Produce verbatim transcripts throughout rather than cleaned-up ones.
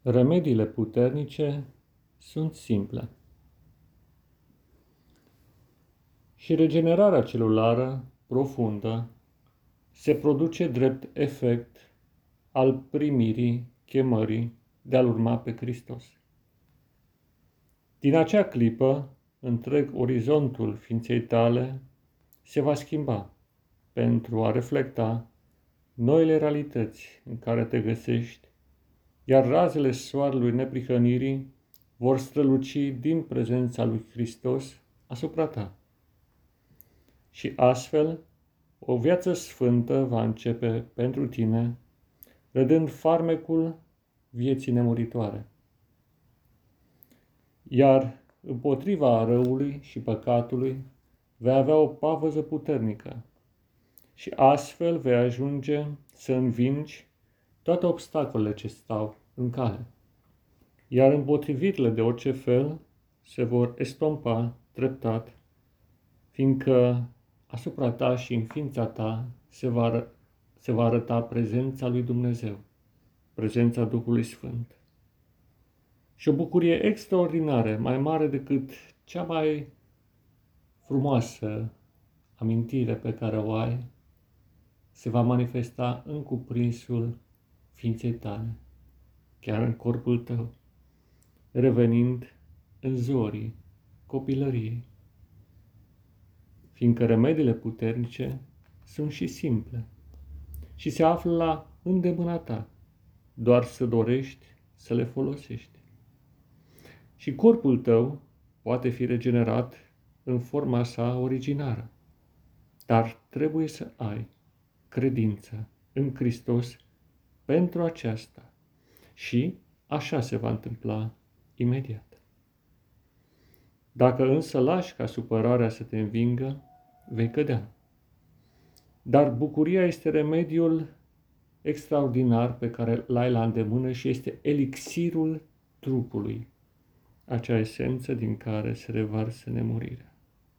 Remediile puternice sunt simple. Și regenerarea celulară profundă se produce drept efect al primirii chemării de a-L urma pe Hristos. Din acea clipă, întreg orizontul ființei tale se va schimba pentru a reflecta noile realități în care te găsești, iar razele soarelui neprihănirii vor străluci din prezența lui Hristos asupra ta. Și astfel, o viață sfântă va începe pentru tine, rădând farmecul vieții nemuritoare. Iar împotriva răului și păcatului vei avea o pavăză puternică și astfel vei ajunge să învingi toate obstacolele ce stau în cale. Iar împotrivirile de orice fel se vor estompa treptat, fiindcă asupra ta și în ființa ta se va, ară, se va arăta prezența lui Dumnezeu, prezența Duhului Sfânt. Și o bucurie extraordinară, mai mare decât cea mai frumoasă amintire pe care o ai, se va manifesta în cuprinsul ființei tale, chiar în corpul tău, revenind în zorii copilăriei. Fiindcă remediile puternice sunt și simple și se află la îndemâna ta, doar să dorești să le folosești. Și corpul tău poate fi regenerat în forma sa originară, dar trebuie să ai credință în Hristos pentru aceasta și așa se va întâmpla imediat. Dacă însă lași ca supărarea să te învingă, vei cădea. Dar bucuria este remediul extraordinar pe care l-ai la îndemână și este elixirul trupului, acea esență din care se revarsă nemurirea.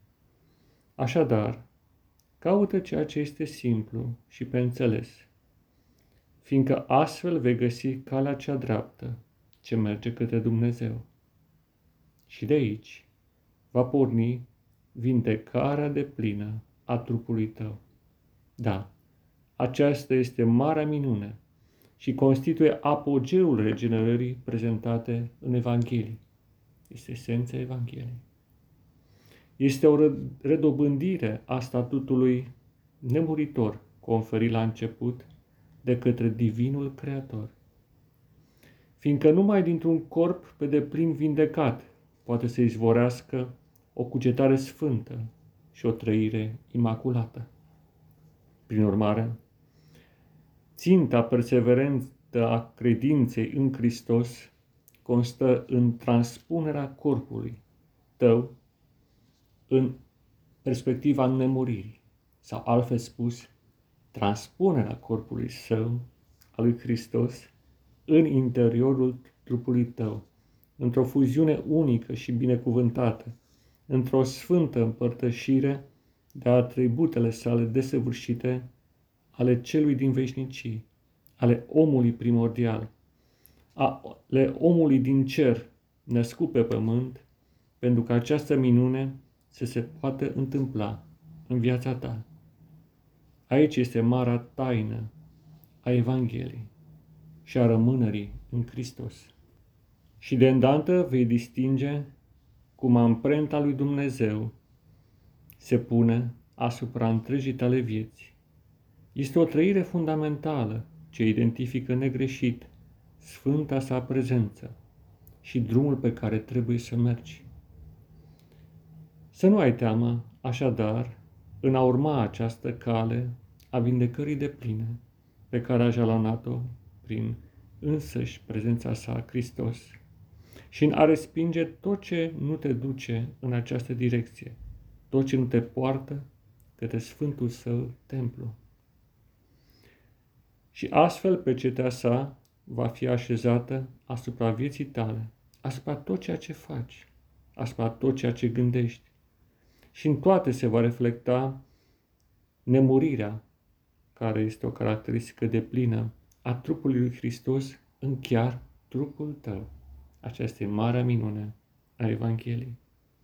Așadar, caută ceea ce este simplu și pe înțeles, fiindcă astfel vei găsi calea cea dreaptă ce merge către Dumnezeu. Și de aici va porni vindecarea deplină a trupului tău. Da, aceasta este marea minune și constituie apogeul regenerării prezentate în Evanghelie. Este esența Evangheliei. Este o redobândire a statutului nemuritor conferit la început de către Divinul Creator. Fiindcă numai dintr-un corp pe deplin vindecat poate să izvorească o cugetare sfântă și o trăire imaculată. Prin urmare, ținta perseverentă a credinței în Hristos constă în transpunerea corpului tău în perspectiva nemuririi, sau altfel spus, transpunerea corpului său al lui Hristos în interiorul trupului tău, într-o fuziune unică și binecuvântată, într-o sfântă împărtășire de atributele sale desăvârșite ale celui din veșnicii, ale omului primordial, ale omului din cer născut pe pământ, pentru că această minune să se poată întâmpla în viața ta. Aici este marea taină a Evangheliei și a rămânerii în Hristos. Și de îndată vei distinge cum amprenta lui Dumnezeu se pune asupra întregii tale vieți. Este o trăire fundamentală ce identifică negreșit sfânta sa prezență și drumul pe care trebuie să mergi. Să nu ai teamă, așadar, în a urma această cale a vindecării depline pe care a jalonat-o prin însăși prezența sa Hristos și în a respinge tot ce nu te duce în această direcție, tot ce nu te poartă către Sfântul Său templu. Și astfel pecetea sa va fi așezată asupra vieții tale, asupra tot ceea ce faci, asupra tot ceea ce gândești. Și în toate se va reflecta nemurirea, care este o caracteristică deplină a trupului lui Hristos în chiar trupul tău. Aceasta e marea minune a Evangheliei.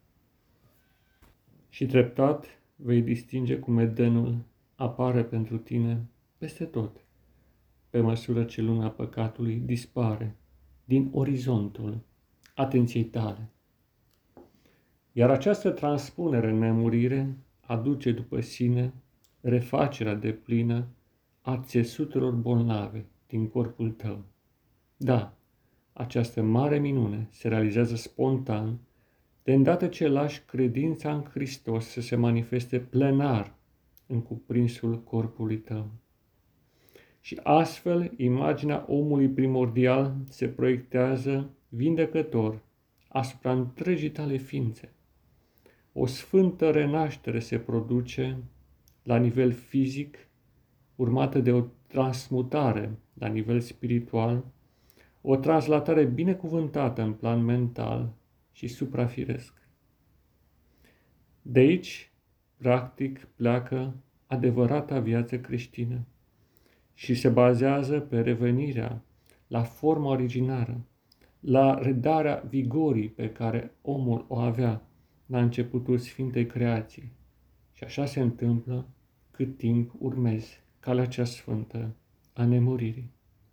Și treptat vei distinge cum Edenul apare pentru tine peste tot, pe măsură ce lumea păcatului dispare din orizontul atenției tale. Iar această transpunere în nemurire aduce după sine refacerea deplină a țesutelor bolnave din corpul tău. Da, această mare minune se realizează spontan, de îndată ce lași credința în Hristos să se manifeste plenar în cuprinsul corpului tău. Și astfel, imaginea omului primordial se proiectează vindecător asupra întregii tale ființe. O sfântă renaștere se produce la nivel fizic, urmată de o transmutare la nivel spiritual, o translatare binecuvântată în plan mental și suprafiresc. De aici, practic, pleacă adevărata viață creștină și se bazează pe revenirea la forma originară, la redarea vigorii pe care omul o avea la începutul Sfintei Creații. Și așa se întâmplă cât timp urmezi calea cea sfântă a nemuririi.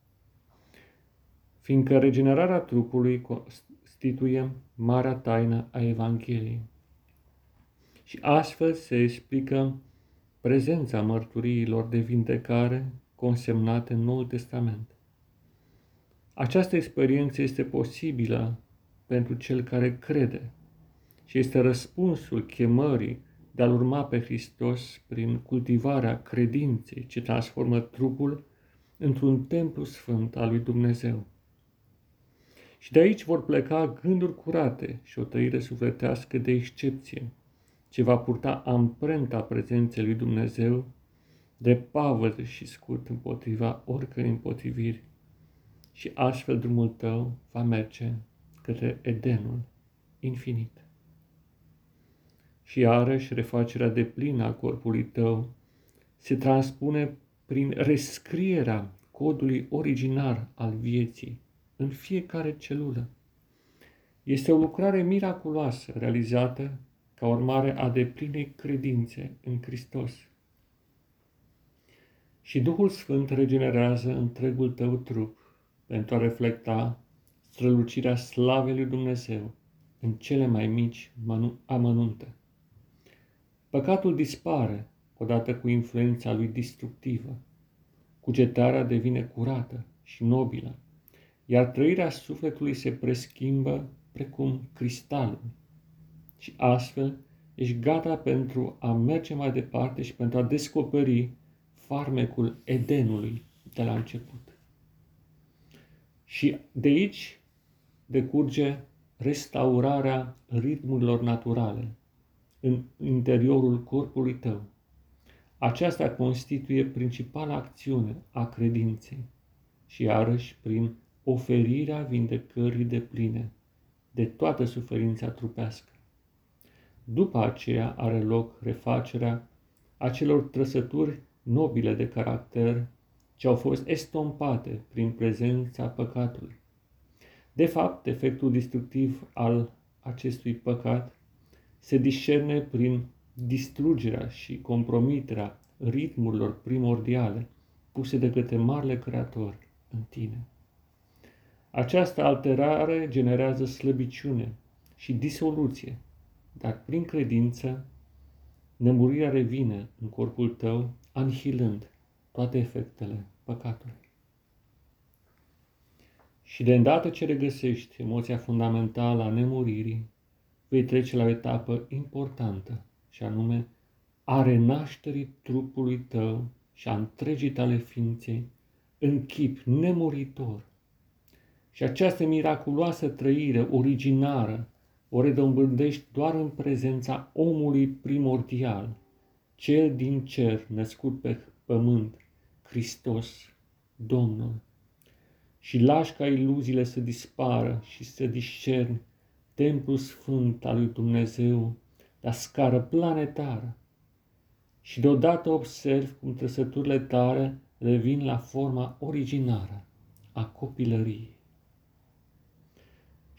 Fiindcă regenerarea trupului constituie marea taină a Evangheliei. Și astfel se explică prezența mărturiilor de vindecare consemnate în Noul Testament. Această experiență este posibilă pentru cel care crede și este răspunsul chemării de a-L urma pe Hristos prin cultivarea credinței ce transformă trupul într-un templu sfânt al lui Dumnezeu. Și de aici vor pleca gânduri curate și o trăire sufletească de excepție, ce va purta amprenta prezenței lui Dumnezeu de pavăz și scut împotriva oricărei împotriviri. Și astfel drumul tău va merge către Edenul infinit. Și iarăși refacerea deplină a corpului tău se transpune prin rescrierea codului originar al vieții în fiecare celulă. Este o lucrare miraculoasă realizată ca urmare a deplinei credințe în Hristos. Și Duhul Sfânt regenerează întregul tău trup pentru a reflecta strălucirea slavei lui Dumnezeu în cele mai mici amănunte. Păcatul dispare odată cu influența lui distructivă. Cugetarea devine curată și nobilă, iar trăirea sufletului se preschimbă precum cristalul. Și astfel ești gata pentru a merge mai departe și pentru a descoperi farmecul Edenului de la început. Și de aici decurge restaurarea ritmurilor naturale în interiorul corpului tău. Aceasta constituie principala acțiune a credinței și iarăși prin oferirea vindecării depline de toată suferința trupească. După aceea are loc refacerea acelor trăsături nobile de caracter ce au fost estompate prin prezența păcatului. De fapt, efectul destructiv al acestui păcat se discerne prin distrugerea și compromiterea ritmurilor primordiale puse de către Marele Creator în tine. Această alterare generează slăbiciune și disoluție, dar prin credință nemurirea revine în corpul tău, anihilând toate efectele păcatului. Și de îndată ce regăsești emoția fundamentală a nemuririi, vei trece la o etapă importantă, și anume a renașterii trupului tău și a întregii tale ființe în chip nemuritor. Și această miraculoasă trăire originară o redobândești doar în prezența omului primordial, cel din cer născut pe pământ, Hristos, Domnul. Și lași ca iluziile să dispară și să discerni templul sfânt al lui Dumnezeu la scară planetară. Și deodată observi cum trăsăturile tale revin la forma originară a copilăriei.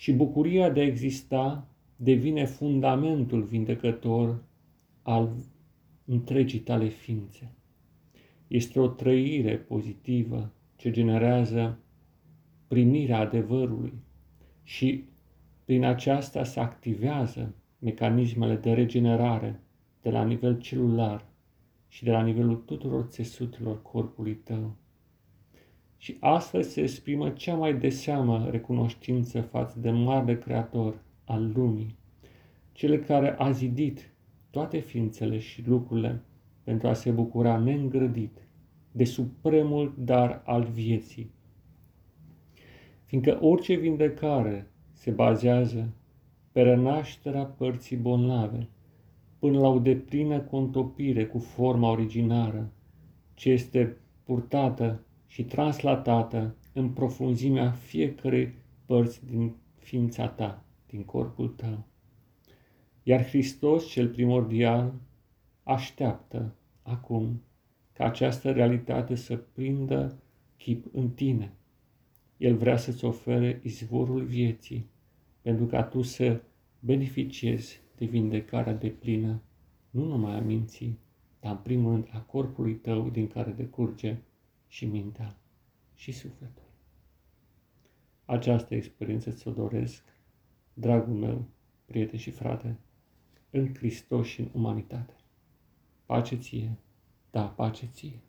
Și bucuria de a exista devine fundamentul vindecător al întregii tale ființe. Este o trăire pozitivă ce generează primirea adevărului și prin aceasta se activează mecanismele de regenerare de la nivel celular și de la nivelul tuturor țesutelor corpului tău. Și astfel se exprimă cea mai de seamă recunoștință față de Marele Creator al lumii, cel care a zidit toate ființele și lucrurile pentru a se bucura neîngrădit de supremul dar al vieții. Fiindcă orice vindecare se bazează pe renașterea părții bolnave, până la o deplină contopire cu forma originară, ce este purtată și translatată în profunzimea fiecărei părți din ființa ta, din corpul tău. Iar Hristos, cel primordial, așteaptă acum ca această realitate să prindă chip în tine. El vrea să-ți ofere izvorul vieții, pentru ca tu să beneficiezi de vindecarea deplină, nu numai a minții, dar în primul rând a corpului tău din care decurge și mintea și sufletul. Această experiență ți-o doresc, dragul meu, prieten și frate, în Hristos și în umanitate. Pace ție, da, pace ție.